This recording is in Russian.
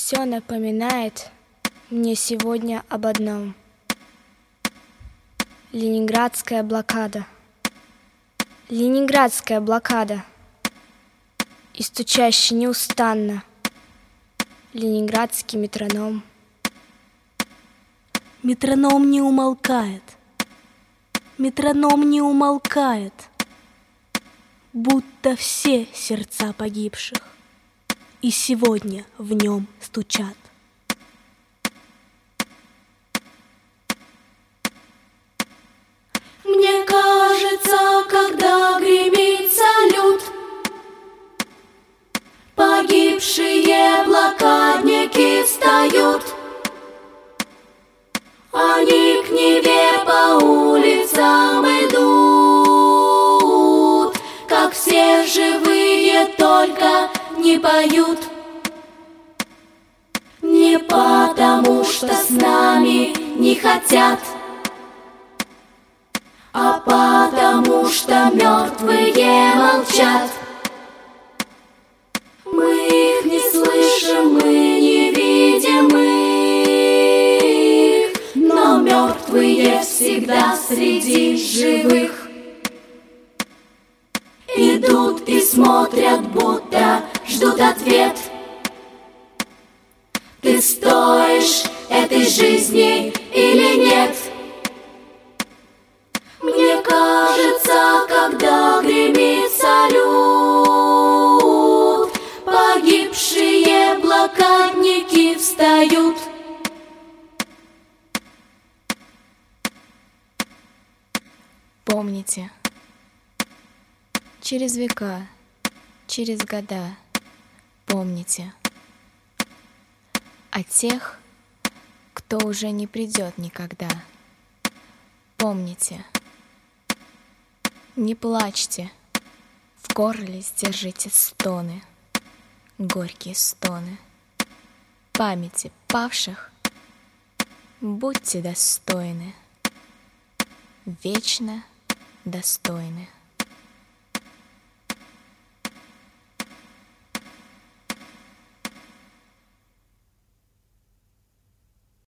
Все напоминает мне сегодня об одном. Ленинградская блокада. Ленинградская блокада. И стучащий неустанно ленинградский метроном. Метроном не умолкает, метроном не умолкает, будто все сердца погибших и сегодня в нем стучат. Мне кажется, когда гремит салют, погибшие блокадники встают. Они к Неве по улицам идут, как все живые, только не поют. Не потому, что с нами не хотят, а потому, что мертвые молчат. Мы их не слышим, мы не видим их, но мертвые всегда среди живых. Идут и смотрят, будто ждут ответ. Ты стоишь этой жизни или нет? Мне кажется, когда гремит салют, погибшие блокадники встают. Помните, через века, через года, помните о тех, кто уже не придет никогда. Помните, не плачьте, в горле сдержите стоны, горькие стоны. Памяти павших будьте достойны, вечно достойны.